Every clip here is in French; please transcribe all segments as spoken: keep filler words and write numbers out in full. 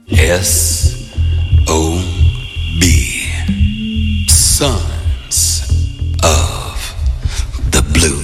S O B. Sons of the Blues.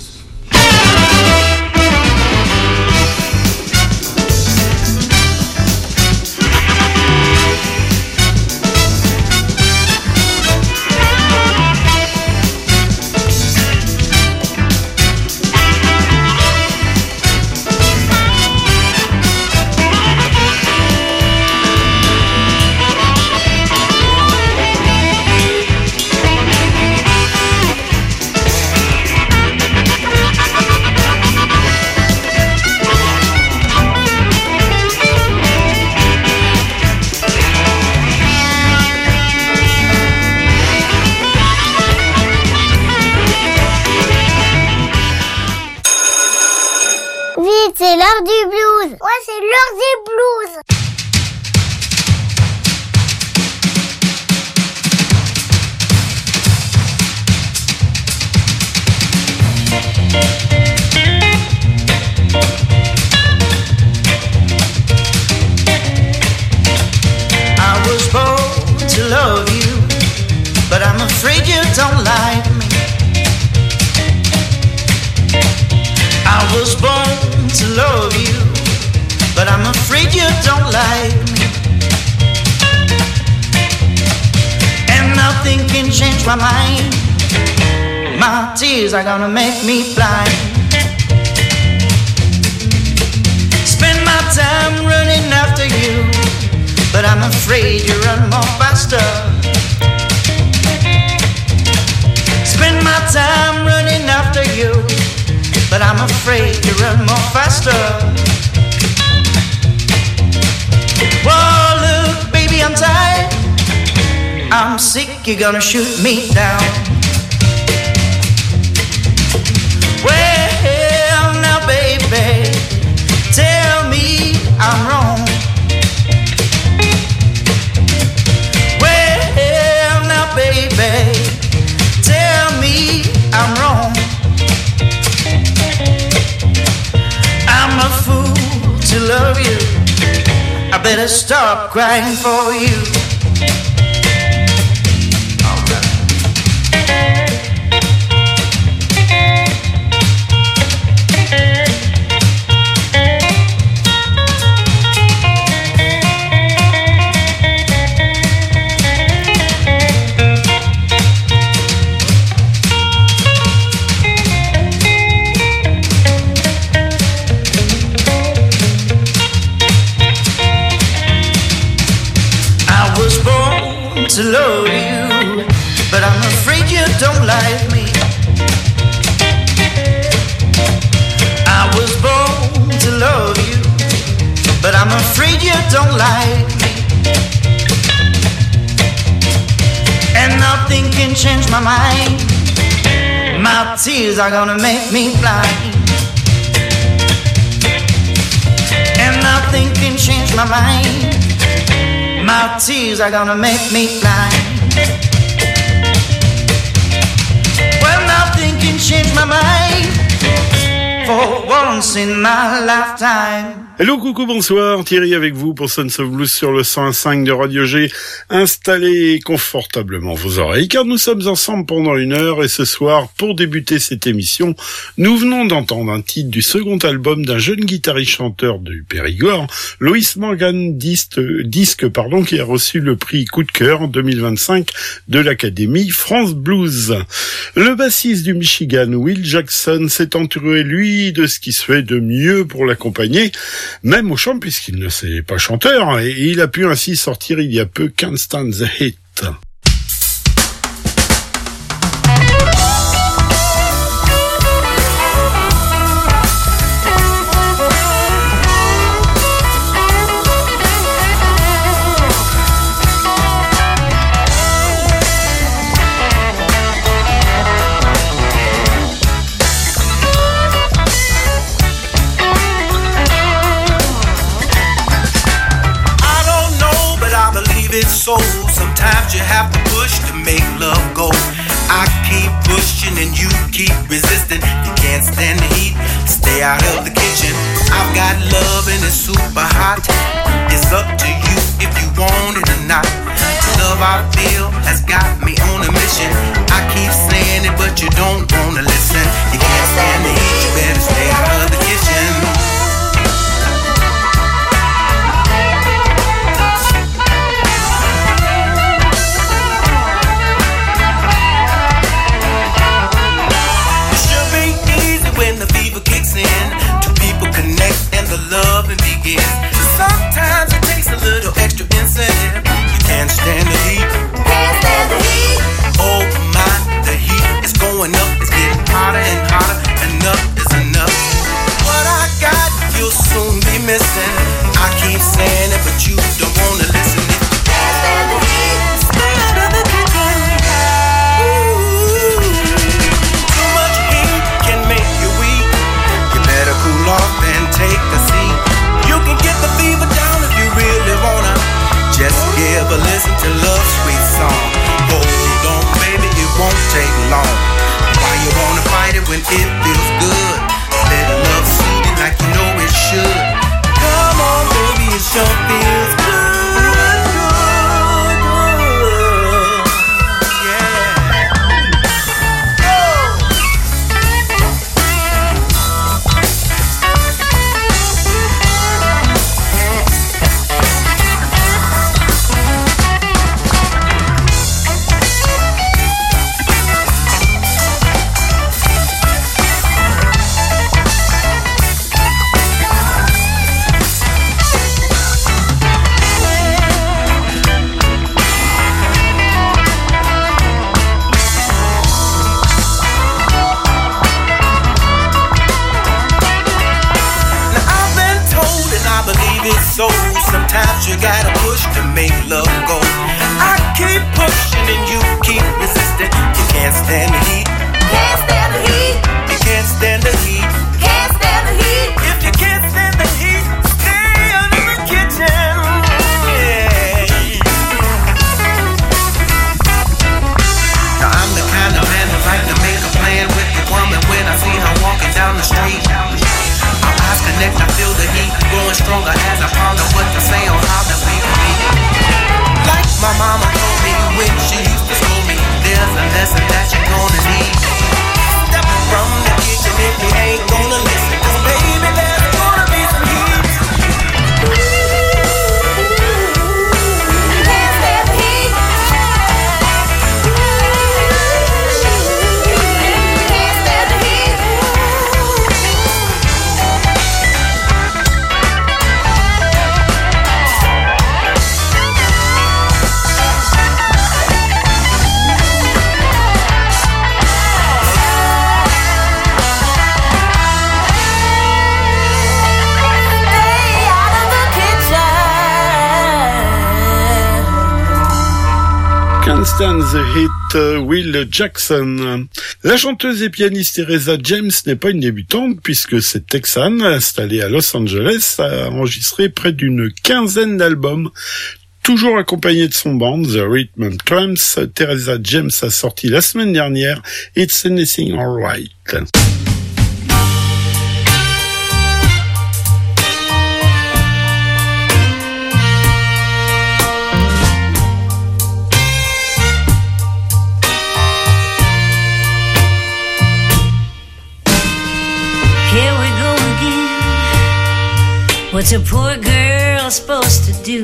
C'est l'heure du blues. Ouais, c'est l'heure des blues. I was born to love you, but I'm afraid you don't like me. I was born to love you, but I'm afraid you don't like me. And nothing can change my mind. My tears are gonna make me blind. Spend my time running after you, but I'm afraid you run more faster. Spend my time running after you, but I'm afraid you run more faster. Whoa, look, baby, I'm tired. I'm sick, you're gonna shoot me down. Well, now, baby, tell me I'm wrong. Well, now, baby, tell me I'm wrong. I'm a fool to love you. I better stop crying for you. All right. To love you, but I'm afraid you don't like me. I was born to love you, but I'm afraid you don't like me. And nothing can change my mind. My tears are gonna make me blind. And nothing can change my mind. My tears are gonna make me blind. Well, nothing can change my mind. For once in my lifetime. Hello, coucou, bonsoir, Thierry avec vous pour Sons of Blues sur le cent un virgule cinq de Radio G. Installez confortablement vos oreilles car nous sommes ensemble pendant une heure et ce soir, pour débuter cette émission, nous venons d'entendre un titre du second album d'un jeune guitariste-chanteur du Périgord, Loïs Morgan, disque, disque pardon, qui a reçu le prix Coup de cœur en deux mille vingt-cinq de l'Académie France Blues. Le bassiste du Michigan, Will Jackson, s'est entouré, lui, de ce qui se fait de mieux pour l'accompagner, même au chant, puisqu'il ne s'est pas chanteur, et il a pu ainsi sortir il y a peu Can't Stand the Heat. So sometimes you have to push to make love go. I keep pushing and you keep resisting. You can't stand the heat, stay out of the kitchen. I've got love and it's super hot. It's up to you stand the heat. Can't stand the heat. Oh my, the heat is going up. It's getting hotter and hotter. Enough is enough. What I got, you'll soon be missing. I keep saying it, but you don't wanna listen. Can't stand the heat. Stand in the kitchen. Ooh. Too much heat can make you weak. You better cool off and take a seat. You can get the fever down if you really wanna. Just give a listen to Love's sweet song. Hold on, baby, it won't take long. Why you wanna fight it when it feels good? Let love soothe you like you know it should. Come on, baby, it sure feels good, good, good. Yeah. So sometimes you gotta push to make love go. I keep pushing and you keep resisting. You can't stand the heat. Can't stand the heat. You can't stand the heat. Can't stand the heat. If you can't stand the heat, stay under the kitchen. Yeah. Now I'm the kind of man who like to make a plan with the woman when I see her walking down the street. Our eyes connect, I feel the heat growing stronger as I ponder what to say on how to make me. Like my mama told me when she used to scold me, there's a lesson that you're gonna need. Step from the kitchen if you ain't gonna listen, 'cause baby, there's gonna be some heat. Can't stand the heat. Can't stand the heat. Can't Stand the Heat, Will Jackson. La chanteuse et pianiste Teresa James n'est pas une débutante puisque cette Texane, installée à Los Angeles, a enregistré près d'une quinzaine d'albums. Toujours accompagnée de son band, The Rhythm and Tramps, Teresa James a sorti la semaine dernière It's Anything Alright. What's a poor girl supposed to do?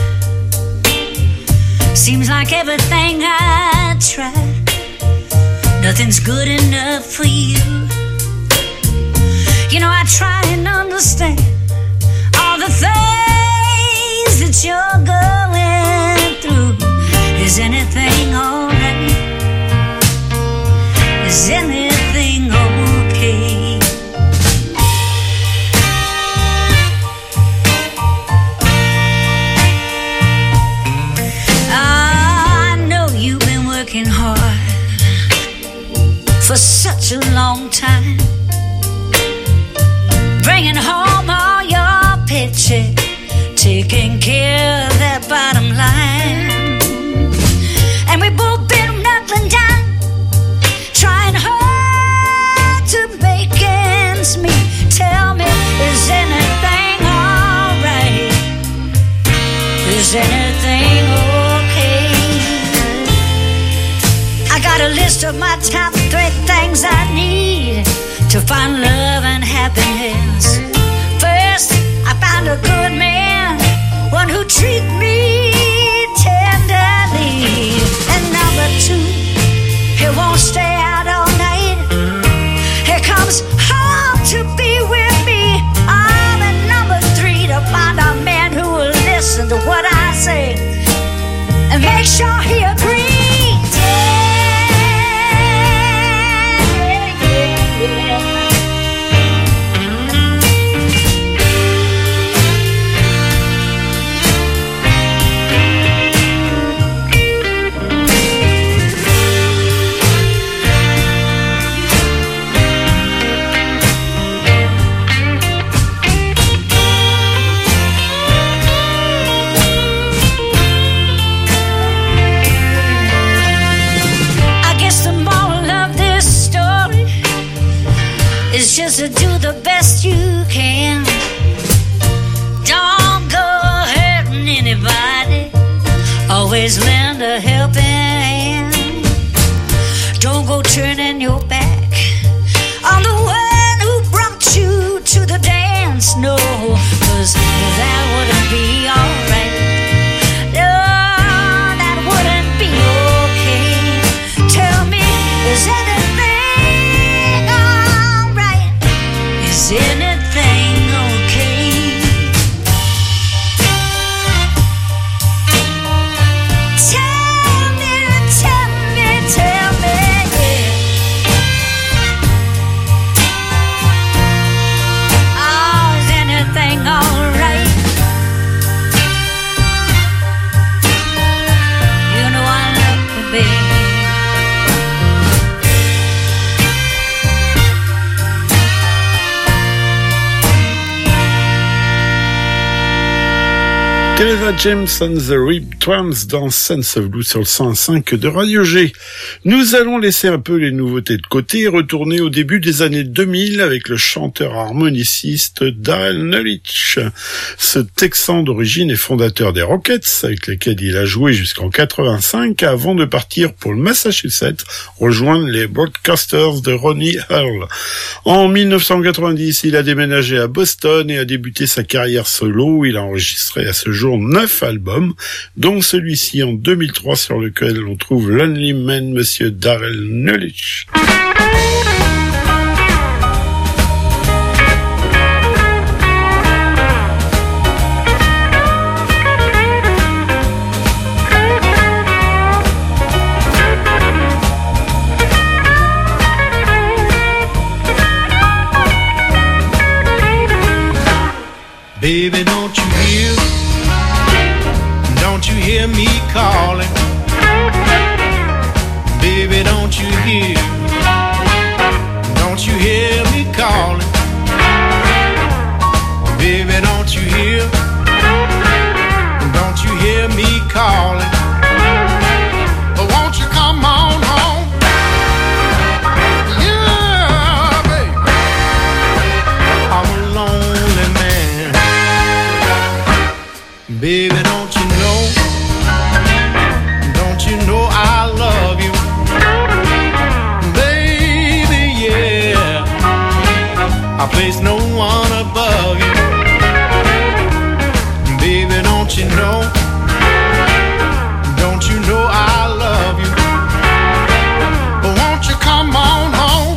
Seems like everything I try, nothing's good enough for you. You know, I try and understand all the things that you're going through. Is anything alright? Is anything okay? Working hard for such a long time, bringing home all your paycheck, taking care of that bottom line. And we both been knuckling down, trying hard to make ends meet. Tell me, is anything alright? Is anything okay? I got a list of my top three things I need to find love and happiness. First, I found a good man, one who treats me tenderly. And number two, he won't stay out all night. He comes home to be with me. I'm at number three, to find a man who will listen to what I say and make to do the best you can. Don't go hurting anybody. Always lend a helping hand. Don't go turning your back on the one who brought you to the dance. No, 'cause that wouldn't be alright. No, that wouldn't be okay. Tell me, is anything alright? Is anything okay? Tell me, tell me, tell me, yeah. Oh, is anything alright? You know I love you, baby. Teresa James and the Rib Twams dans Sense of Blues sur le cent cinq de Radio G. Nous allons laisser un peu les nouveautés de côté et retourner au début des années deux mille avec le chanteur harmoniciste Darrell Nullitch. Ce Texan d'origine est fondateur des Rockets, avec lesquels il a joué jusqu'en quatre-vingt-cinq avant de partir pour le Massachusetts rejoindre les Broadcasters de Ronnie Earl. En mille neuf cent quatre-vingt-dix, il a déménagé à Boston et a débuté sa carrière solo. Il a enregistré à ce jour neuf albums, dont celui-ci en deux mille trois sur lequel on trouve Lonely Man, Monsieur Darrell Nullitch. Baby, don't you hear? Don't you hear me calling? Baby, don't you hear? Don't you hear me calling? Baby, don't you hear? Don't you hear me calling? But won't you come on home? Yeah, baby, I'm a lonely man. Baby, don't you know? Don't you know I love you? Baby, yeah, I place no one above you. Baby, don't you know? Don't you know I love you? But won't you come on home?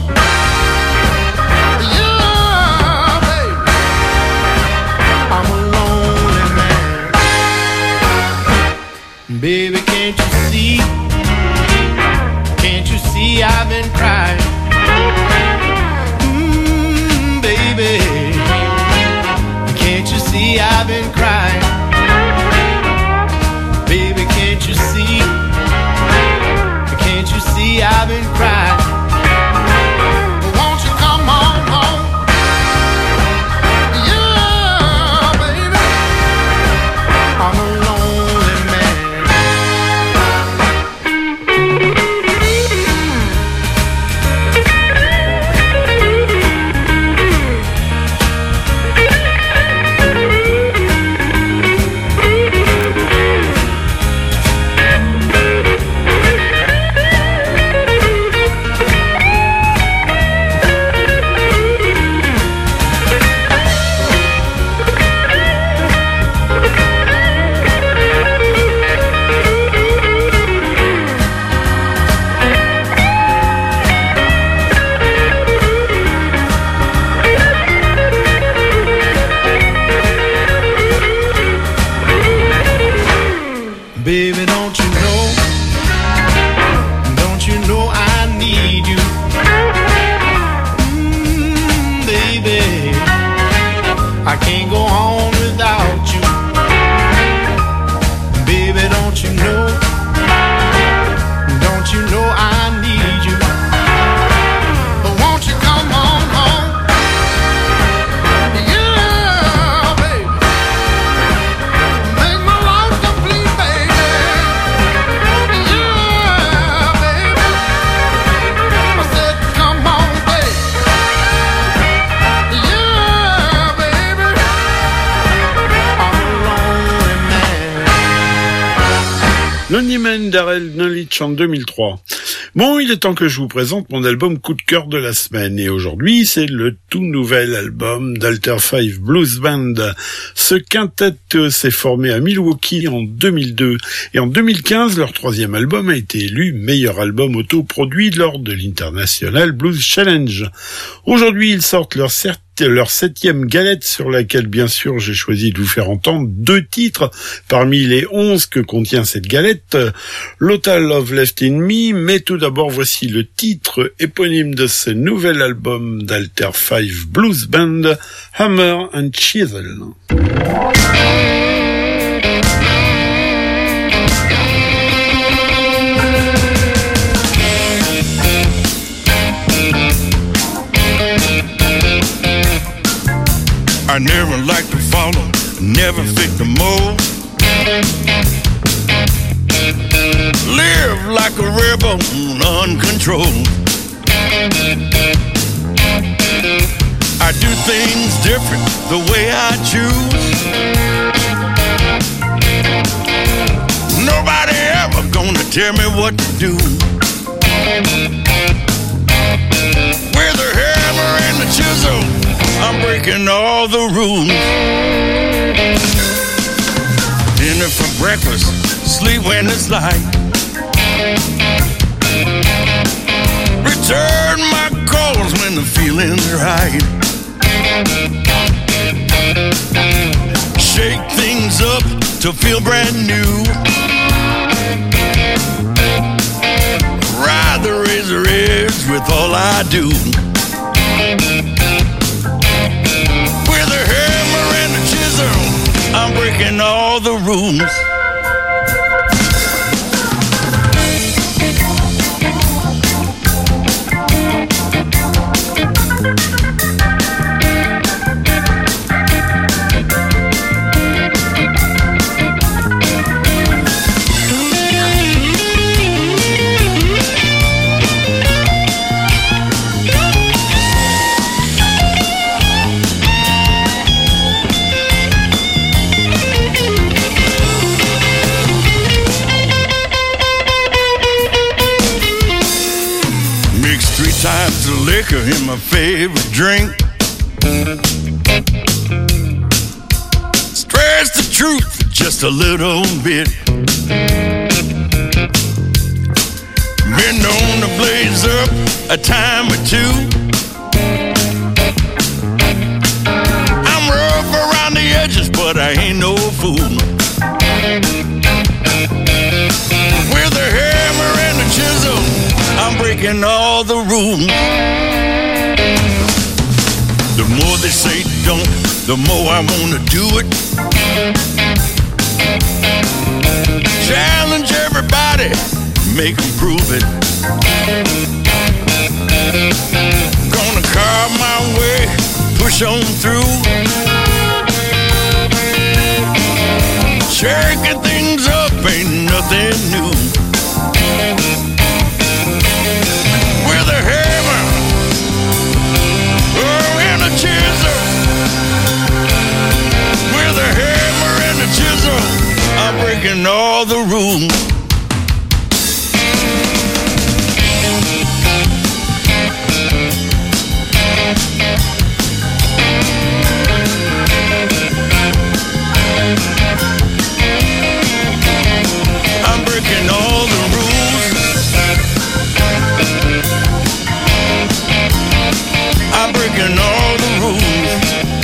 Yeah, baby, I'm a lonely man. Baby, can't you see? Can't you see I've been crying? Mm, baby, can't you see I've been crying? Baby, can't you see? Can't you see I've been crying? Won't you come on home? Yeah, baby, I'm a lonely man. Baby, don't you know? Don't you know I need you? Mm, baby, I can't go on without you. Baby, don't you know? Don't you know I need you? But won't you come on home? Yeah, baby, make my life complete, baby. Lonely Man d'Arel Knowledge en deux mille trois. Bon, il est temps que je vous présente mon album coup de cœur de la semaine. Et aujourd'hui, c'est le tout nouvel album d'Alter Five Blues Band. Ce quintet s'est formé à Milwaukee en deux mille deux. Et en deux mille quinze, leur troisième album a été élu meilleur album autoproduit lors de l'International Blues Challenge. Aujourd'hui, ils sortent leur certificat leur septième galette sur laquelle, bien sûr, j'ai choisi de vous faire entendre deux titres parmi les onze que contient cette galette, Lotal Love Left in Me, mais tout d'abord, voici le titre éponyme de ce nouvel album d'Alter Five Blues Band, Hammer and Chisel. I never like to follow, never fit the mold. Live like a rebel, uncontrolled. I do things different the way I choose. Nobody ever gonna tell me what to do. With a hammer and a chisel, I'm breaking all the rules. Dinner for breakfast, sleep when it's light. Return my calls when the feeling's right. Shake things up to feel brand new. Ride the razor edge with all I do. I'm breaking all the rules. Times of liquor in my favorite drink. Stretch the truth just a little bit. Been known to blaze up a time or two. I'm rough around the edges, but I ain't no fool. With a hammer and a chisel, I'm breaking all the rules. The more they say don't, the more I wanna do it. Challenge everybody, make them prove it. Gonna carve my way, push on through. Shaking things up ain't nothing new. With a hammer, oh, and a chisel. With a hammer and a chisel, I'm breaking all the rules. I'm breaking all the rules. I'm breaking all the rules.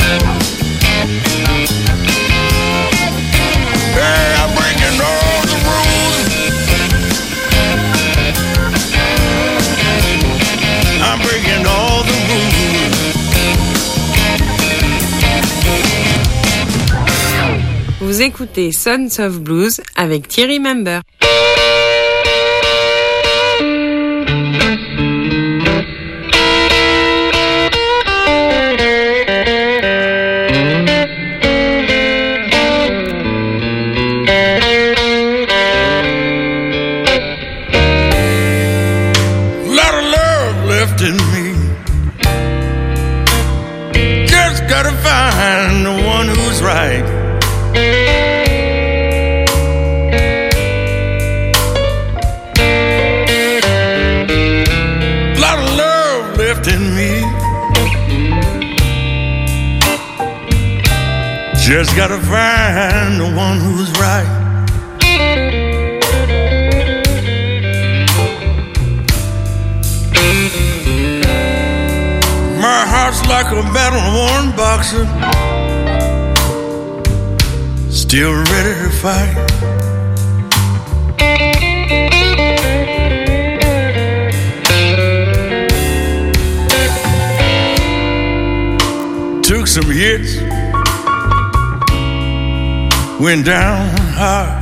Hey, I'm breaking all the rules. I'm breaking all the rules. Vous écoutez Sons of Blues avec Thierry Member. Right. Just gotta find the one who's right. My heart's like a battle-worn boxer, still ready to fight. Took some hits, went down hard.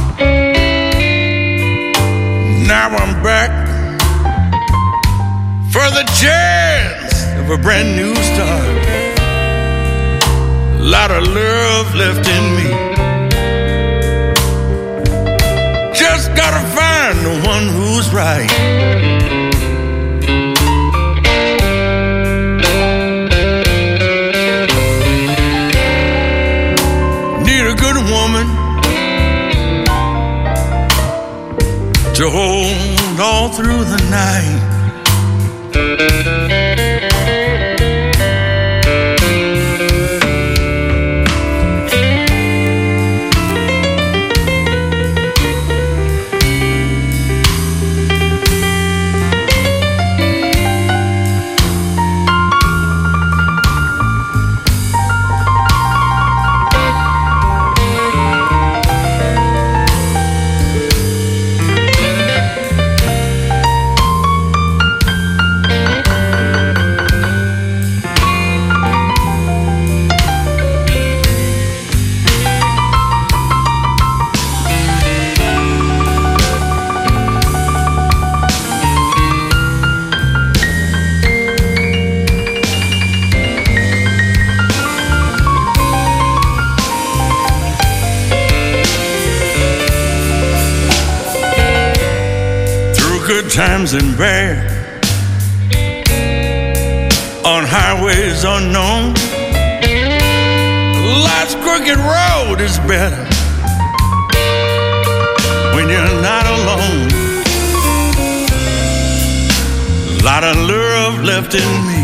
Now I'm back for the chance of a brand new start. A lot of love left in me. Just gotta find the one who's right. Need a good woman to hold all through the night. Times and bad on highways unknown. Life's crooked road is better when you're not alone. A lot of love left in me.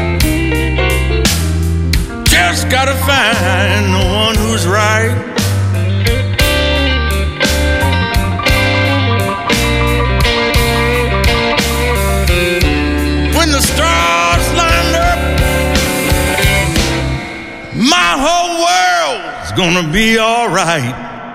Just gotta find the one who's right. When the stars lined up, my whole world's gonna be all right.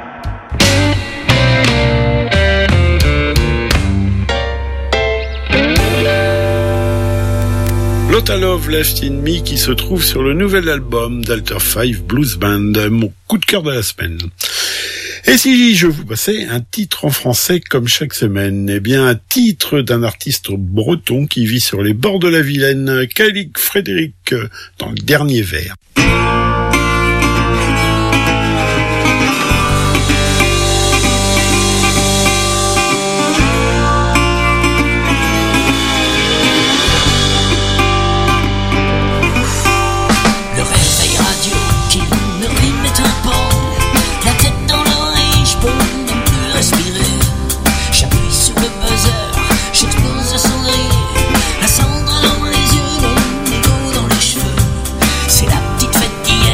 Lotta Love Left in Me qui se trouve sur le nouvel album d'Alter Five Blues Band, mon coup de cœur de la semaine. Et si je vous passais un titre en français comme chaque semaine, eh bien un titre d'un artiste breton qui vit sur les bords de la Vilaine, Kalik Frédéric, dans le dernier vers. La cendre dans les yeux, l'écho dans les cheveux. C'est la petite fête d'hier.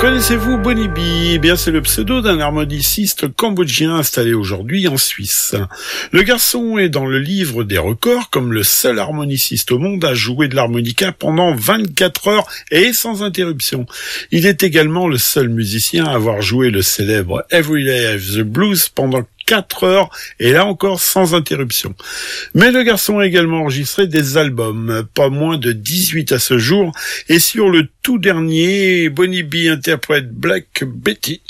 Connaissez-vous Bonnie B? Eh bien, c'est le pseudo d'un harmoniciste cambodgien installé aujourd'hui en Suisse. Le garçon est dans le livre des records comme le seul harmoniciste au monde à jouer de l'harmonica pendant vingt-quatre heures et sans interruption. Il est également le seul musicien à avoir joué le célèbre Every Day of the Blues pendant quatre heures, et là encore sans interruption. Mais le garçon a également enregistré des albums, pas moins de dix-huit à ce jour, et sur le tout dernier, Bonnie B interprète Black Betty.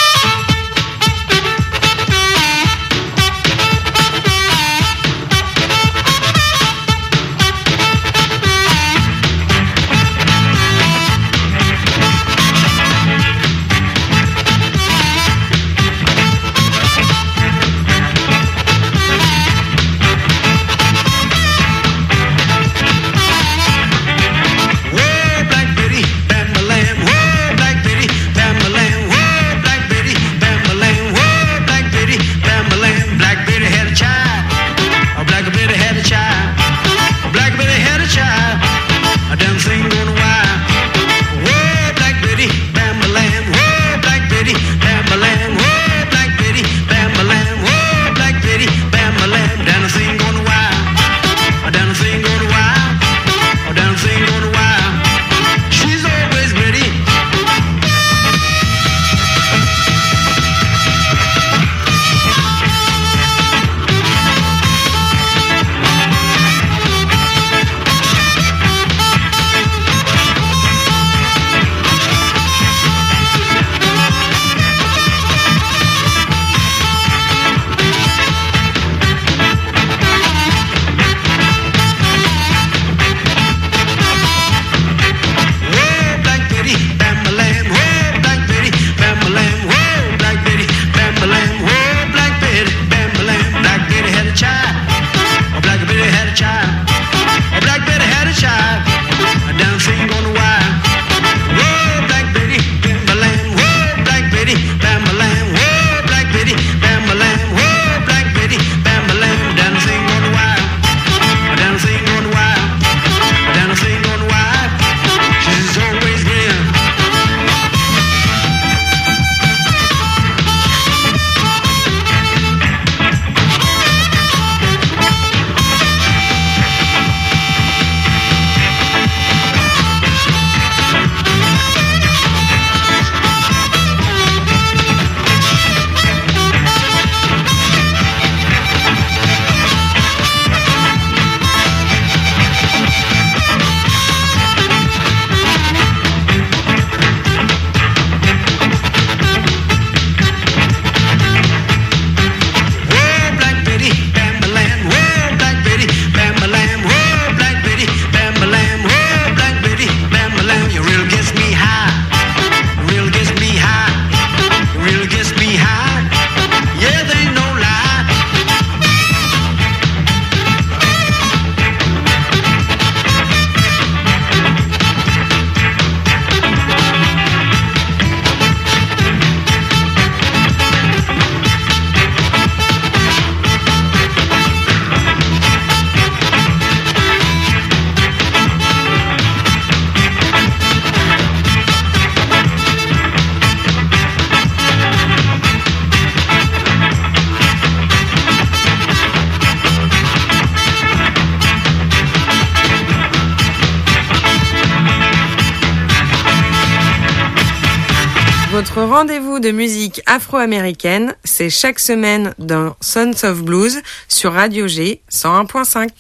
Votre rendez-vous de musique afro-américaine, c'est chaque semaine dans Sons of Blues sur Radio G cent un point cinq.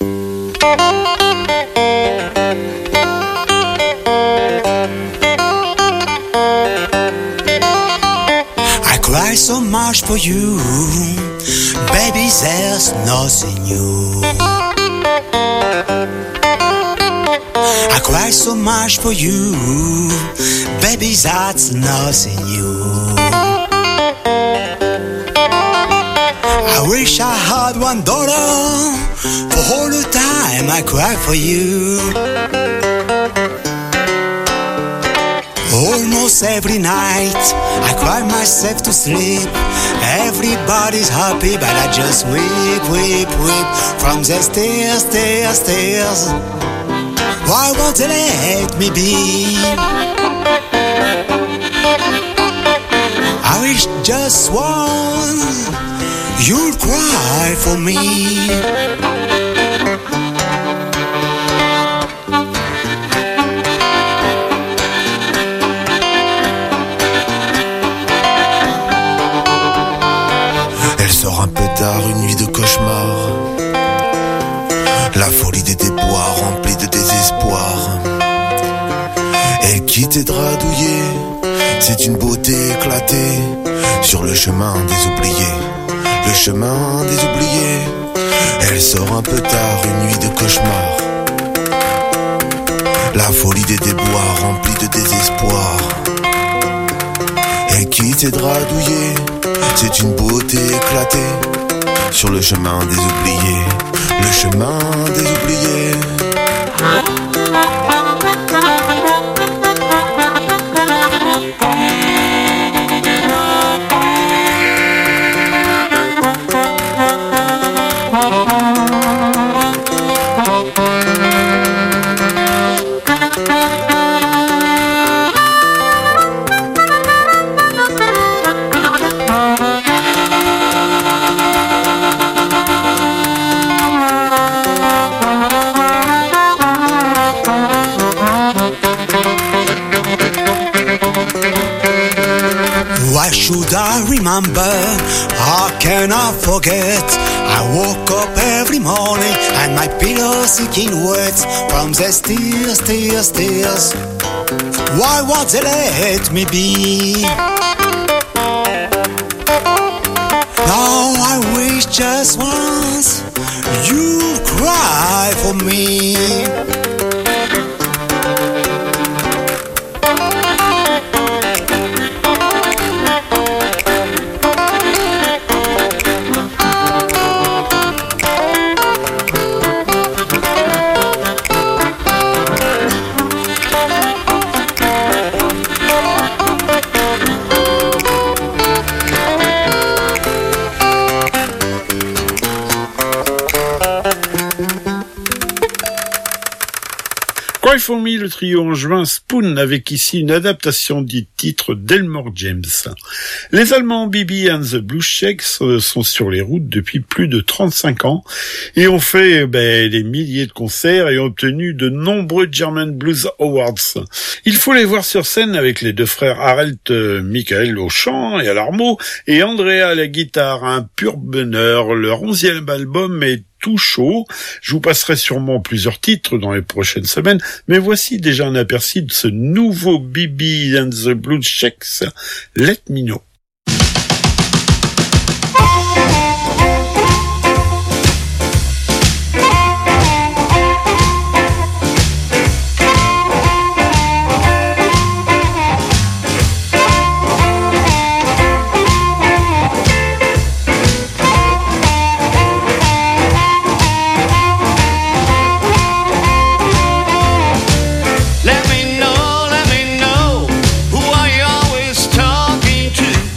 I cry so much for you, baby, there's nothing new. I cry so much for you, baby, that's nothing new. I wish I had one dollar for all the time I cry for you. Almost every night I cry myself to sleep. Everybody's happy but I just weep, weep, weep from the stairs, stairs, stairs. Why won't they let me be? I wish just once you'll cry for me. Elle sort un peu tard, une nuit de cauchemar. La folie des déboires remplie de désespoir. Elle quitte les draps douillés, c'est une beauté éclatée sur le chemin des oubliés. Le chemin des oubliés. Elle sort un peu tard, une nuit de cauchemar. La folie des déboires remplie de désespoir. Elle quitte les draps douillés, c'est une beauté éclatée sur le chemin des oubliés. Le chemin des oubliés. Why should I remember? How can I forget? I woke up every morning and my pillow sinking wet from the tears, tears, tears. Why won't they let me be? Now I wish just once you cry for me. Cry for Me, le trio angevin Spoon, avec ici une adaptation du titre d'Elmore James. Les Allemands B B and the Blues Shakes sont sur les routes depuis plus de trente-cinq ans et ont fait ben, des milliers de concerts et ont obtenu de nombreux German Blues Awards. Il faut les voir sur scène avec les deux frères Harald Michael au chant et à l'armeau et Andrea à la guitare, un pur bonheur. Leur onzième album est tout chaud. Je vous passerai sûrement plusieurs titres dans les prochaines semaines, mais voici déjà un aperçu de ce nouveau B B and the Blues Shakes, Let Me Know. Let me know, let me know, who are you always talking to?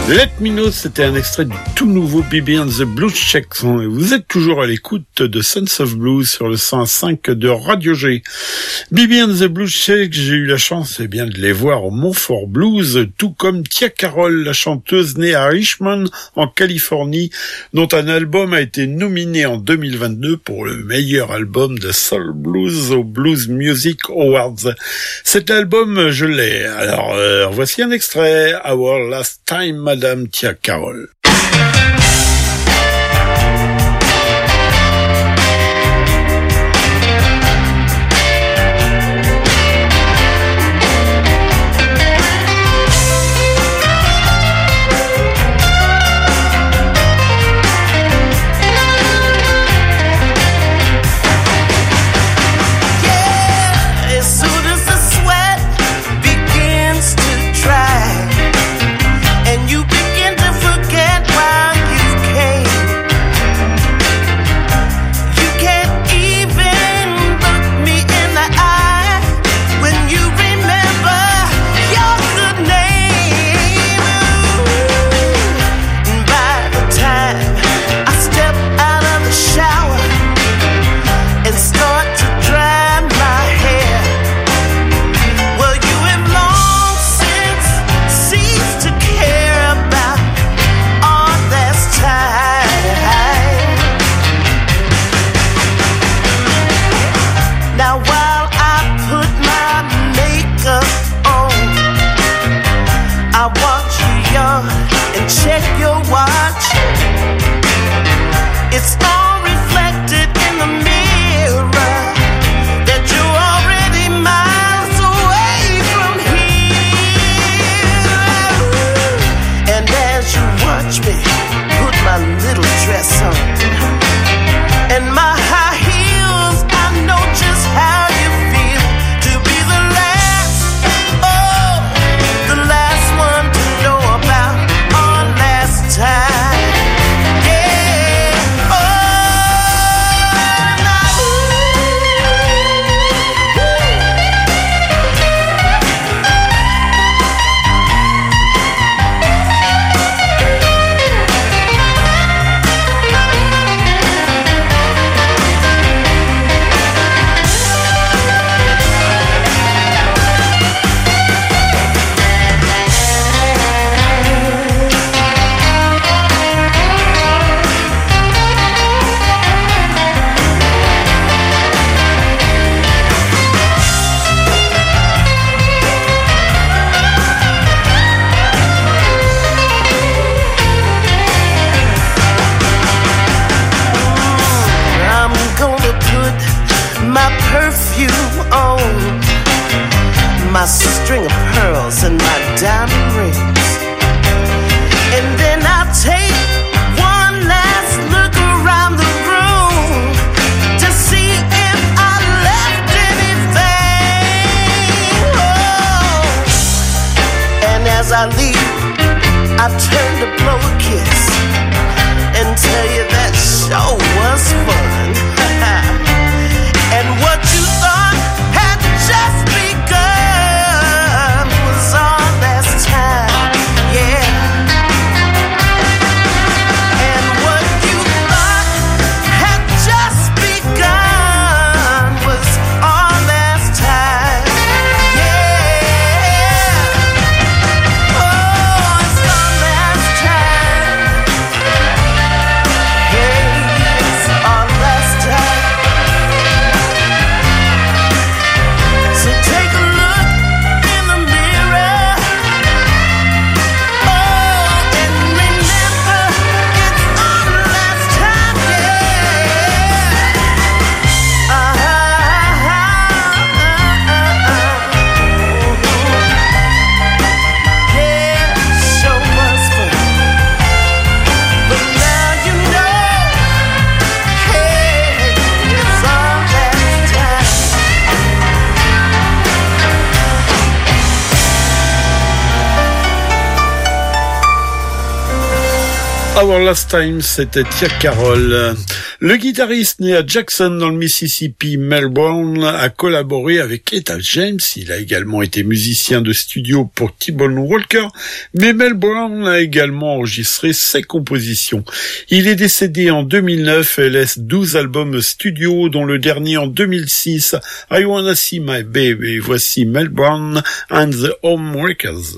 Let Me Know, c'était un extrait du tout nouveau B B and the Blues Check. Et vous êtes toujours à l'écoute de Sons of Blues sur le cent cinq de Radio G. B B and the Blues Check, j'ai eu la chance eh bien, de les voir au Montfort Blues, tout comme Tia Carroll, la chanteuse née à Richmond, en Californie, dont un album a été nominé en deux mille vingt-deux pour le meilleur album de soul blues au Blues Music Awards. Cet album, je l'ai. Alors, euh, voici un extrait, Our Last Time, Madame Tia Carroll. All Our Last Time, c'était Tia Carroll. Le guitariste né à Jackson dans le Mississippi, Mel Brown, a collaboré avec Etta James. Il a également été musicien de studio pour T-Bone Walker, mais Mel Brown a également enregistré ses compositions. Il est décédé en deux mille neuf et laisse douze albums studio, dont le dernier en deux mille six, I Wanna See My Baby. Voici Mel Brown and the Homewreckers.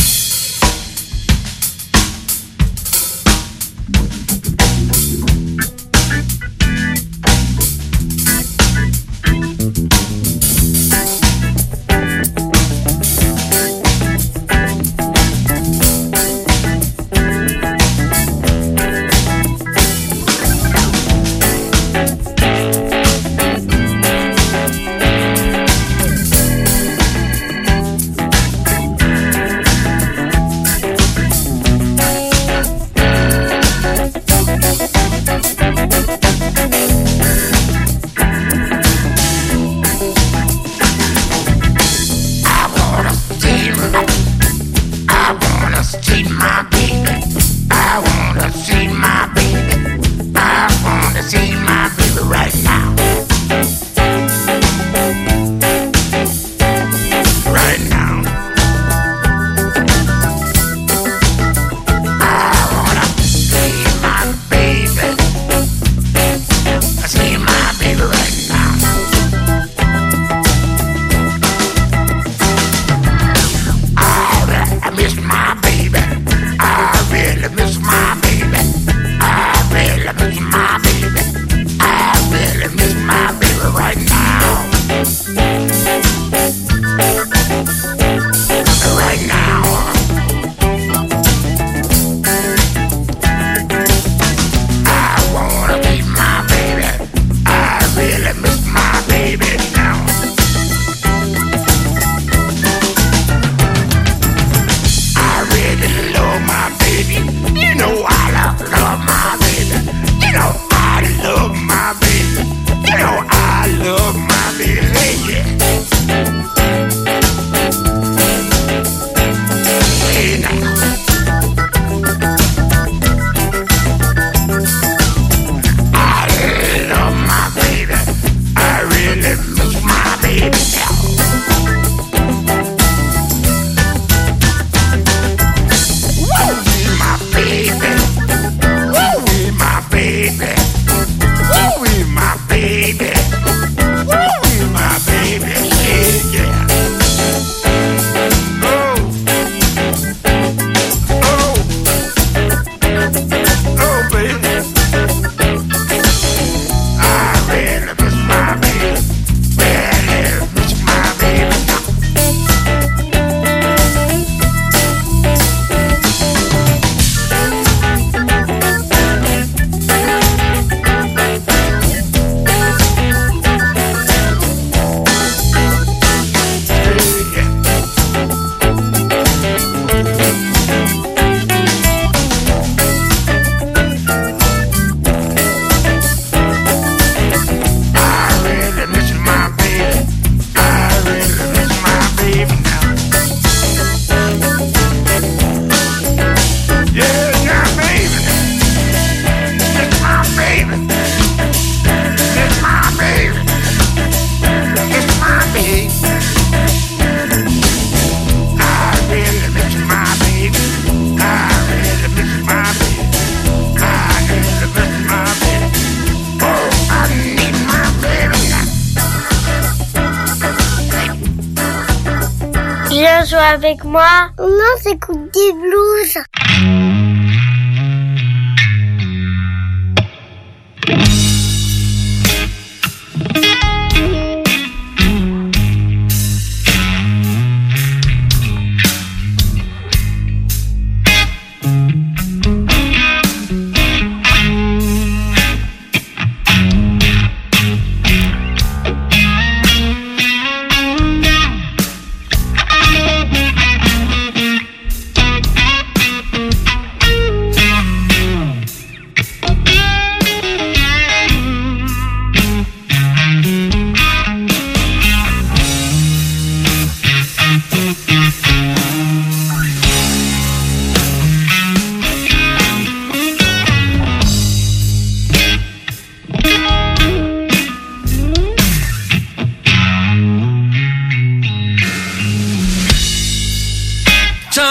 Viens jouer avec moi. Non, s'écoute du blues. Thank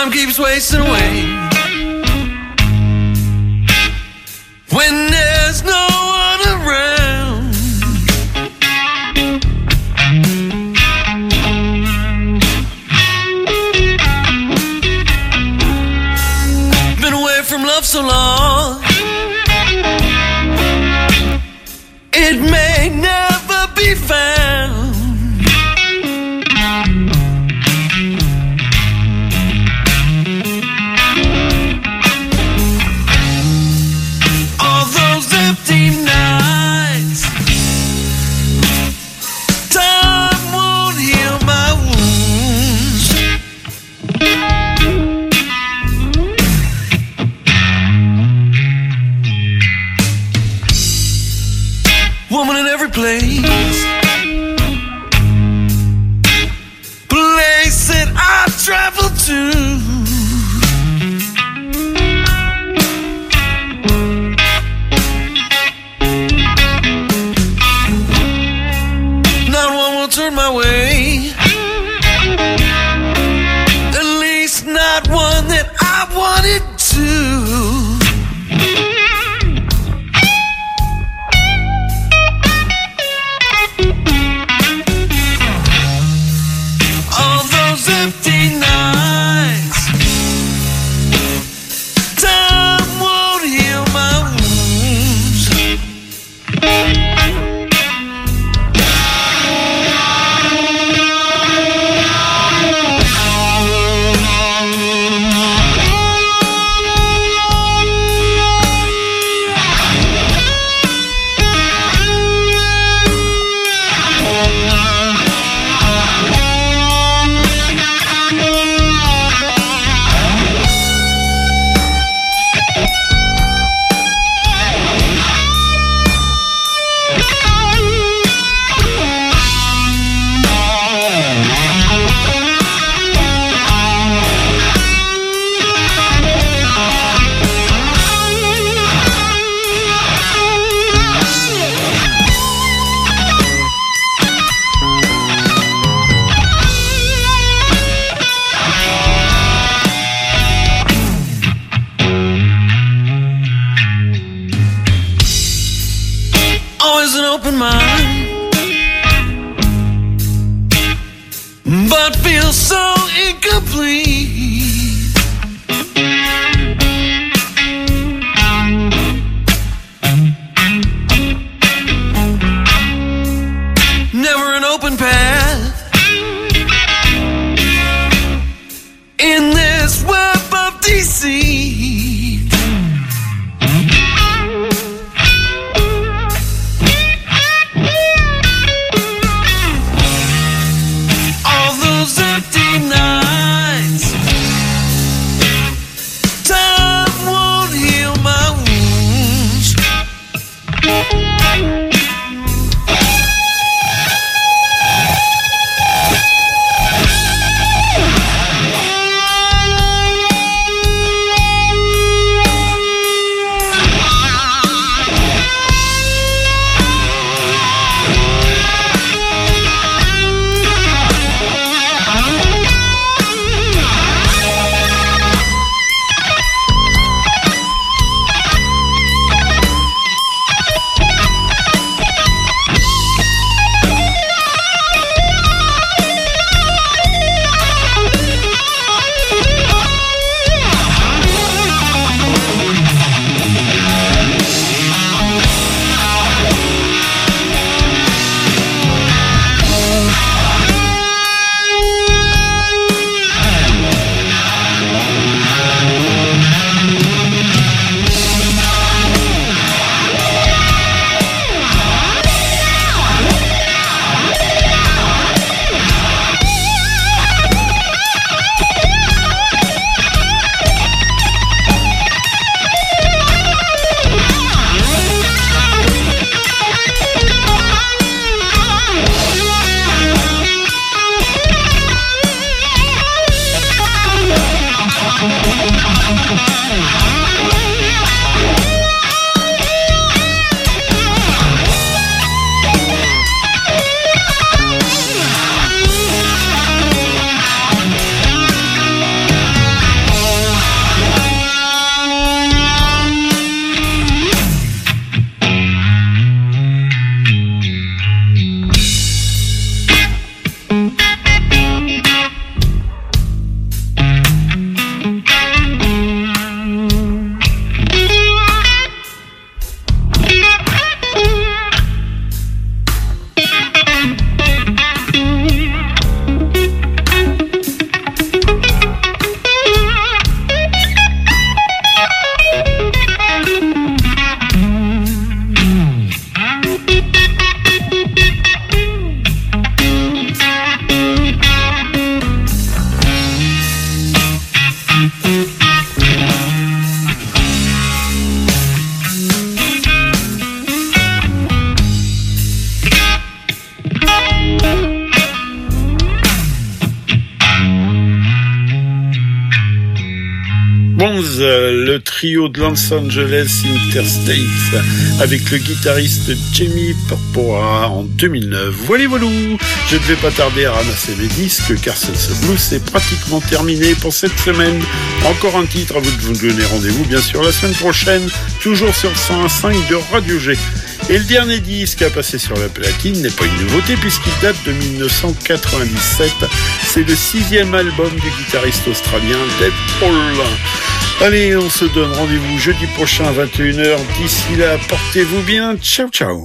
Time keeps wasting away when there's no one around. Been away from love so long, it may never be found. All those empty nights, time won't heal my wounds. Woman in every place, place that I travel to. Not one will turn my way, at least not one that I wanted to. All those empty nights, time won't heal my wounds. Always an open mind, but feel so incomplete. Never an open path in this web of deceit. All those empty nights, time won't heal my wounds. Bronze, le trio de Los Angeles Interstates avec le guitariste Jamie Porpora en deux mille neuf. Voilà, voilà. Je ne vais pas tarder à ramasser mes disques car Sons of Blues c'est pratiquement terminé pour cette semaine. Encore un titre à vous de vous donner rendez-vous bien sûr la semaine prochaine, toujours sur cent un virgule cinq de Radio G. Et le dernier disque à passer sur la platine n'est pas une nouveauté puisqu'il date de dix-neuf cent quatre-vingt-dix-sept. C'est le sixième album du guitariste australien Dave Paul. Allez, on se donne rendez-vous jeudi prochain à vingt et une heures. D'ici là, portez-vous bien. Ciao, ciao.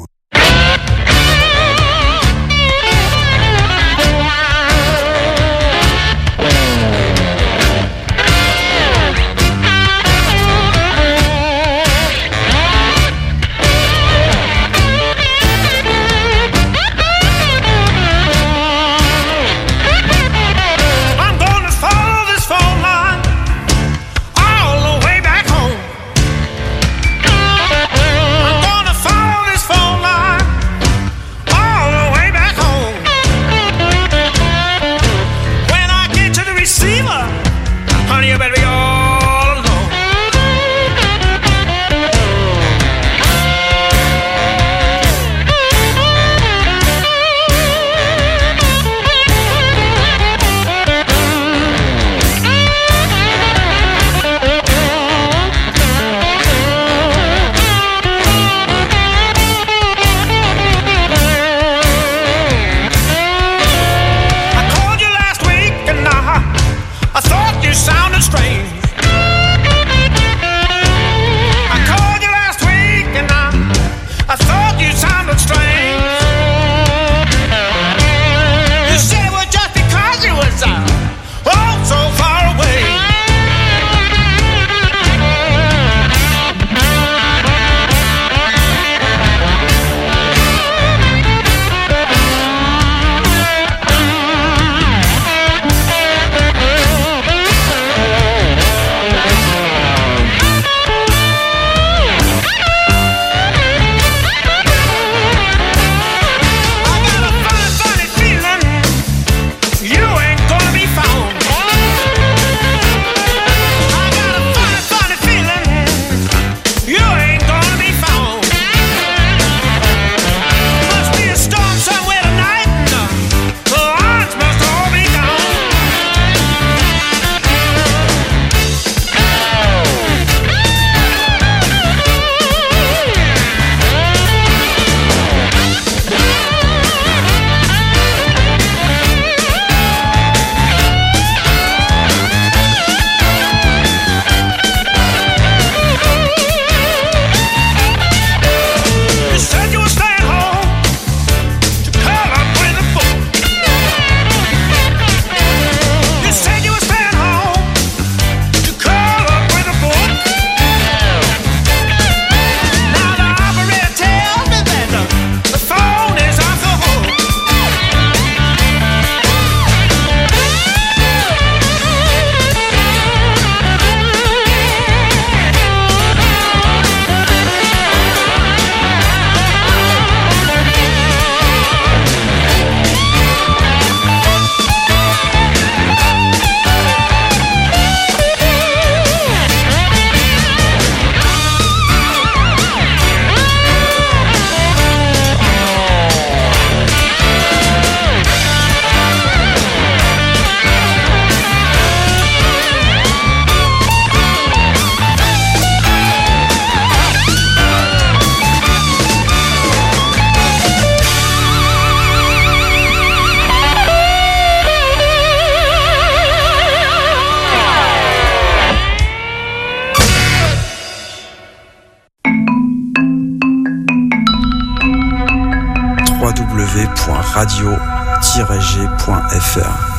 w w w point radio tiret g point f r